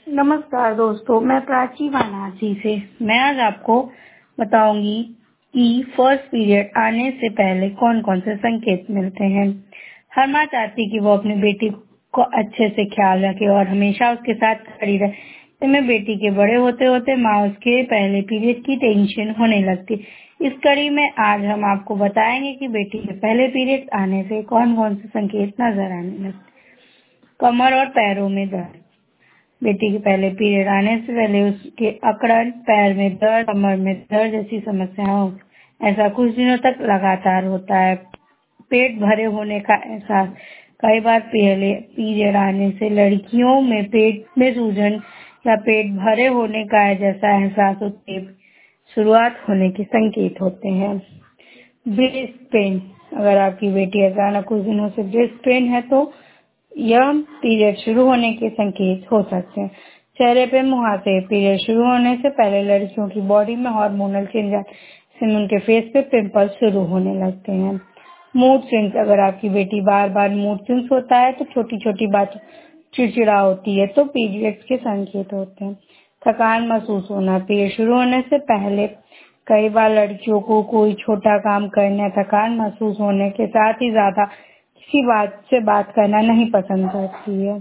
नमस्कार दोस्तों, मैं प्राची वाराणसी से। मैं आज आपको बताऊंगी कि फर्स्ट पीरियड आने से पहले कौन कौन से संकेत मिलते हैं। हर माँ चाहती है कि वो अपनी बेटी को अच्छे से ख्याल रखे और हमेशा उसके साथ खड़ी रहे। ऐसे में बेटी के बड़े होते होते माँ उसके पहले पीरियड की टेंशन होने लगती। इस कड़ी में आज हम आपको बताएंगे कि बेटी के पहले पीरियड आने से कौन कौन से संकेत नजर आने लगते। कमर और पैरों में दर्द। बेटी के पहले पीरियड आने से पहले उसके अकड़न, पैर में दर्द, कमर में दर्द जैसी समस्याओं ऐसा कुछ दिनों तक लगातार होता है। पेट भरे होने का एहसास। कई बार पहले पीरियड आने से लड़कियों में पेट में सूजन या पेट भरे होने का जैसा एहसास उसके शुरुआत होने के संकेत होते हैं। Breast pain. अगर आपकी बेटी अचानक कुछ दिनों से ब्रेस्ट पेन है तो यह पीरियड शुरू होने के संकेत हो सकते हैं। चेहरे पे मुहासे। पीरियड शुरू होने से पहले लड़कियों की बॉडी में हार्मोनल चेंज से उनके फेस पे पिंपल्स शुरू होने लगते हैं। Mood swings. अगर आपकी बेटी बार बार मूड स्विंग्स होता है तो छोटी छोटी बात चिड़चिड़ा होती है तो पीरियड्स के संकेत होते हैं। थकान महसूस होना। पीरियड शुरू होने से पहले कई बार लड़कियों को कोई छोटा काम करने थकान महसूस होने के साथ ही ज्यादा किसी बात से बात करना नहीं पसंद करती है।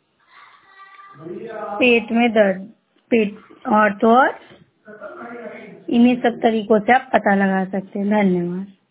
पेट में दर्द। पेट और तो और इन्हीं सब तरीकों से आप पता लगा सकते हैं। धन्यवाद।